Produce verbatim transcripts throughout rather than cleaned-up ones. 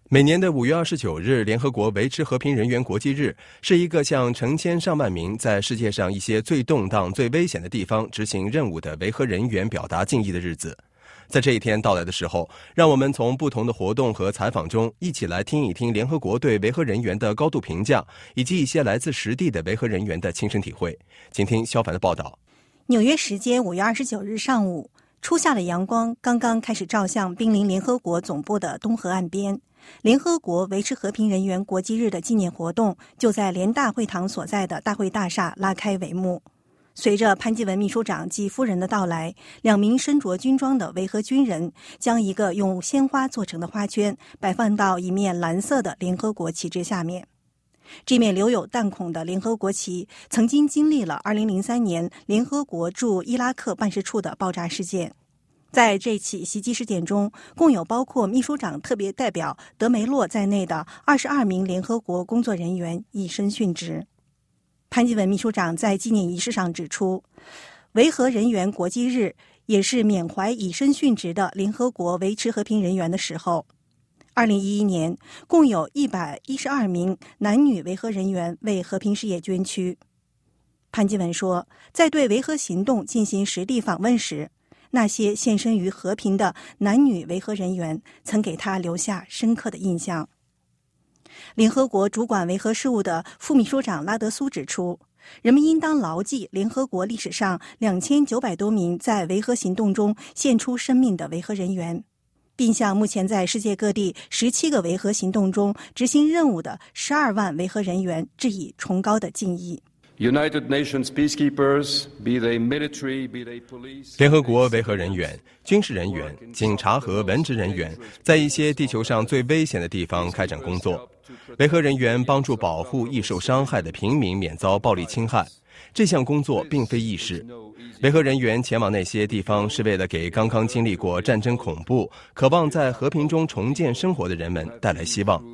每年的五月二十九日，联合国维持和平人员国际日，是一个向成千上万名在世界上一些最动荡、最危险的地方执行任务的维和人员表达敬意的日子。在这一天到来的时候，让我们从不同的活动和采访中，一起来听一听联合国对维和人员的高度评价，以及一些来自实地的维和人员的亲身体会。请听肖凡的报道。 纽约时间五月二十九日上午，初夏的阳光刚刚开始照向濒临联合国总部的东河岸边。联合国维持和平人员国际日的纪念活动就在联大会堂所在的大会大厦拉开帷幕。随着潘基文秘书长及夫人的到来，两名身着军装的维和军人将一个用鲜花做成的花圈摆放到一面蓝色的联合国旗帜下面。这面留有弹孔的联合国旗曾经经历了二零零三年联合国驻伊拉克办事处的爆炸事件。在这起袭击事件中，共有包括秘书长特别代表德梅洛在内的二十二名联合国工作人员以身殉职。潘基文秘书长在纪念仪式上指出，维和人员国际日也是缅怀以身殉职的联合国维持和平人员的时候。二零一一年，共有一百一十二名男女维和人员为和平事业捐躯。潘基文说，在对维和行动进行实地访问时，那些献身于和平的男女维和人员曾给他留下深刻的印象。联合国主管维和事务的副秘书长拉德苏指出，人们应当牢记联合国历史上两千九百多名在维和行动中献出生命的维和人员，并向目前在世界各地十七个维和行动中执行任务的十二万维和人员致以崇高的敬意。 United Nations peacekeepers, be they military, be they police. 联合国维和人员、军事人员、警察和文职人员在一些地球上最危险的地方开展工作。维和人员帮助保护易受伤害的平民免遭暴力侵害。这项工作并非易事。维和人员前往那些地方是为了给刚刚经历过战争恐怖、渴望在和平中重建生活的人们带来希望。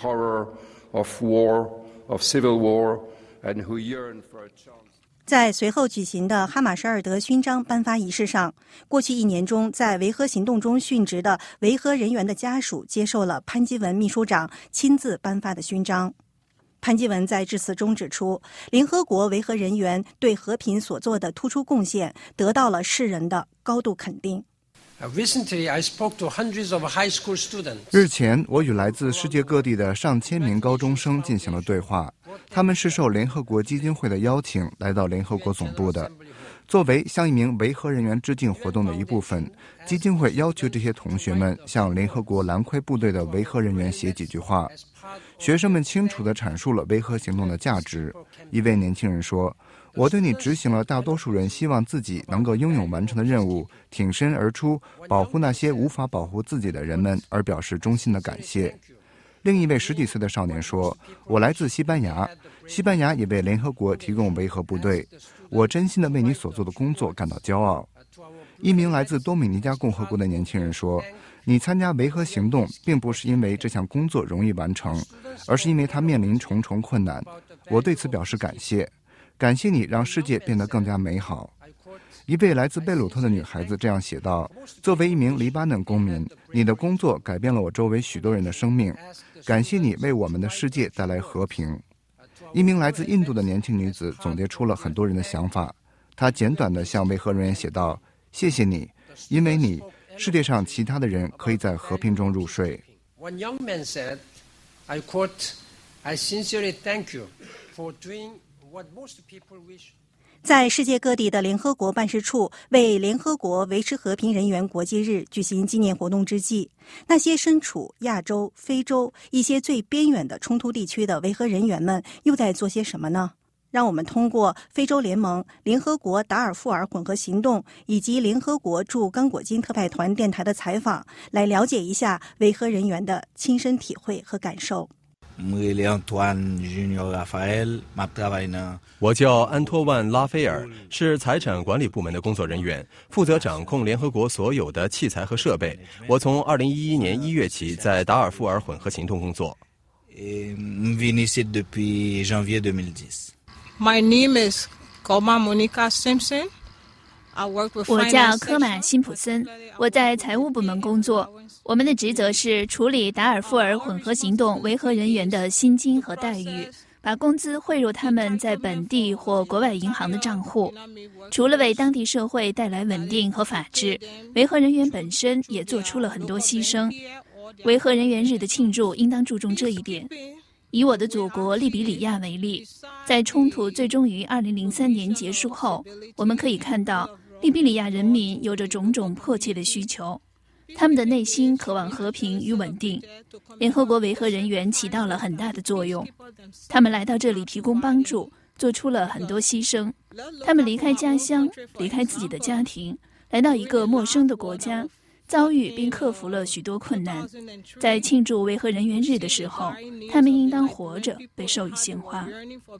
在随后举行的哈马舍尔德勋章颁发仪式上，过去一年中在维和行动中殉职的维和人员的家属接受了潘基文秘书长亲自颁发的勋章。潘基文在致辞中指出，联合国维和人员对和平所做的突出贡献得到了世人的高度肯定。 日前，我与来自世界各地的上千名高中生进行了对话，他们是受联合国基金会的邀请来到联合国总部的。作为向一名维和人员致敬活动的一部分，基金会要求这些同学们向联合国蓝盔部队的维和人员写几句话。学生们清楚地阐述了维和行动的价值。一位年轻人说，我对你执行了大多数人希望自己能够拥有完成的任务，挺身而出，保护那些无法保护自己的人们而表示衷心的感谢。另一位十几岁的少年说，我来自西班牙，西班牙也为联合国提供维和部队，我真心地为你所做的工作感到骄傲。一名来自多米尼加共和国的年轻人说，你参加维和行动并不是因为这项工作容易完成，而是因为它面临重重困难，我对此表示感谢，感谢你让世界变得更加美好。一位来自贝鲁特的女孩子这样写道，作为一名黎巴嫩公民，你的工作改变了我周围许多人的生命，感谢你为我们的世界带来和平。一名来自印度的年轻女子总结出了很多人的想法，她简短地向维和人员写道，谢谢你，因为你，世界上其他的人可以在和平中入睡。 One young man said, I quote, I sincerely thank you for doing what most people wish. 在世界各地的联合国办事处为联合国维持和平人员国际日举行纪念活动之际，那些身处亚洲、非洲一些最边远的冲突地区的维和人员们又在做些什么呢？让我们通过非洲联盟、联合国达尔富尔混合行动以及联合国驻刚果金特派团电台的采访，来了解一下维和人员的亲身体会和感受。 我叫安托万·拉斐尔，是财产管理部门的工作人员，负责掌控联合国所有的器材和设备。我从二零一一年一月起在达尔富尔混合行动工作。 My name is Koma Monica Simpson.我叫科玛辛普森，我在财务部门工作。 我们的职责是处理达尔富尔混合行动维和人员的薪金和待遇，把工资汇入他们在本地或国外银行的账户。除了为当地社会带来稳定和法治，维和人员本身也做出了很多牺牲。维和人员日的庆祝应当注重这一点。以我的祖国利比里亚为例，在冲突最终于二零零三年结束后，我们可以看到利比里亚人民有着种种迫切的需求。他们的内心渴望和平与稳定，联合国维和人员起到了很大的作用。他们来到这里提供帮助，做出了很多牺牲。他们离开家乡，离开自己的家庭，来到一个陌生的国家，遭遇并克服了许多困难。在庆祝维和人员日的时候，他们应当活着，被授予鲜花。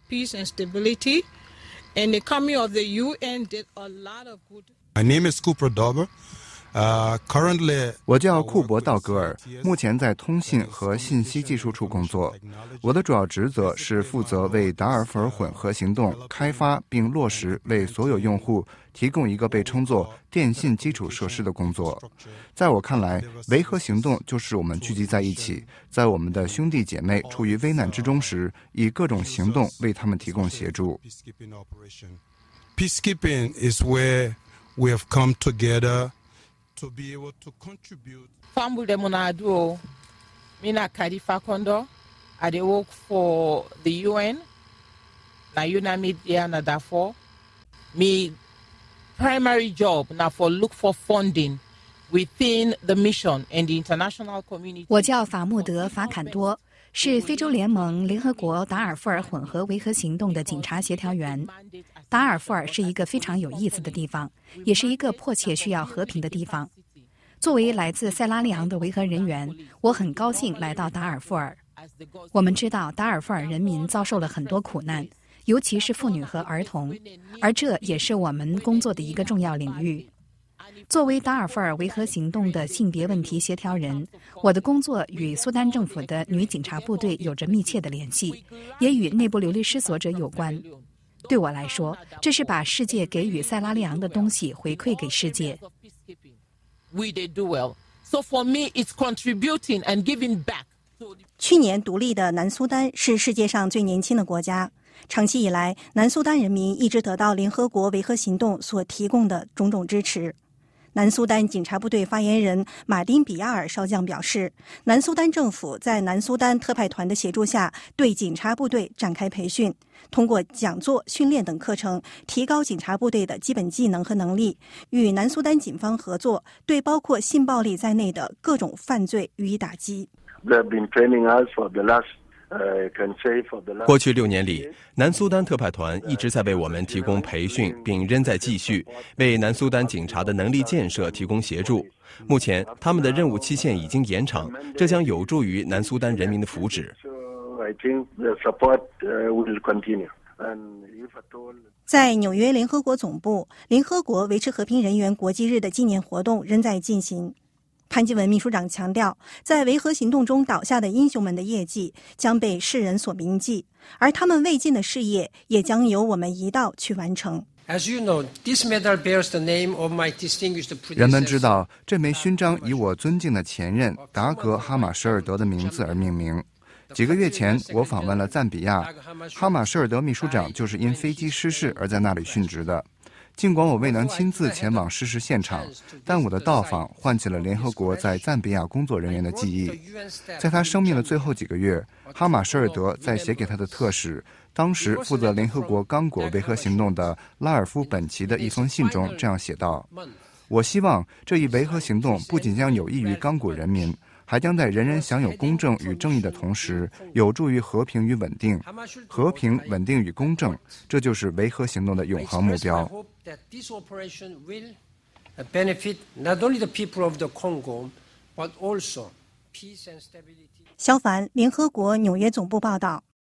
My name is Cooper Dauber.Uh, currently, 我叫库珀·道格尔，目前在通信和信息技术处工作。我的主要职责是负责为达尔富尔混合行动开发并落实为所有用户提供一个被称作电信基础设施的工作。在我看来，维和行动就是我们聚集在一起，在我们的兄弟姐妹处于危难之中时，以各种行动为他们提供协助。 Peacekeeping is where we have come together.To be able to contribute. Fambu de Monado, Mina Kadifa Kondo, I dey work for the U N, na UNAMID here na Darfur. Me primary job na for look for funding within the mission and the international community. 我叫法穆德·法坎多，是非洲联盟联合国达尔富尔混合维和行动的警察协调员。达尔富尔是一个非常有意思的地方，也是一个迫切需要和平的地方。作为来自塞拉利昂的维和人员，我很高兴来到达尔富尔。我们知道达尔富尔人民遭受了很多苦难，尤其是妇女和儿童，而这也是我们工作的一个重要领域。作为达尔富尔维和行动的性别问题协调人，我的工作与苏丹政府的女警察部队有着密切的联系，也与内部流离失所者有关。对我来说，这是把世界给予塞拉利昂的东西回馈给世界。去年独立的南苏丹是世界上最年轻的国家。长期以来，南苏丹人民一直得到联合国维和行动所提供的种种支持。南苏丹警察部队发言人马丁·比亚尔少将表示，南苏丹政府在南苏丹特派团的协助下，对警察部队展开培训，通过讲座、训练等课程，提高警察部队的基本技能和能力，与南苏丹警方合作，对包括性暴力在内的各种犯罪予以打击。 过去六年里，南苏丹特派团一直在为我们提供培训，并仍在继续为南苏丹警察的能力建设提供协助。目前，他们的任务期限已经延长，这将有助于南苏丹人民的福祉。 在纽约联合国总部，联合国维持和平人员国际日的纪念活动仍在进行。潘基文秘书长强调，在维和行动中倒下的英雄们的业绩将被世人所铭记，而他们未尽的事业也将由我们一道去完成。 人们知道，这枚勋章以我尊敬的前任达格哈马舍尔德的名字而命名。几个月前，我访问了赞比亚，哈马舍尔德秘书长就是因飞机失事而在那里殉职的。尽管我未能亲自前往失事现场，但我的到访唤起了联合国在赞比亚工作人员的记忆。在他生命的最后几个月，哈马舍尔德在写给他的特使，当时负责联合国刚果维和行动的拉尔夫·本奇的一封信中这样写道：我希望这一维和行动不仅将有益于刚果人民，还将在人人享有公正与正义的同时，有助于和平与稳定。和平、稳定与公正，这就是维和行动的永恒目标。 肖凡，联合国纽约总部报道。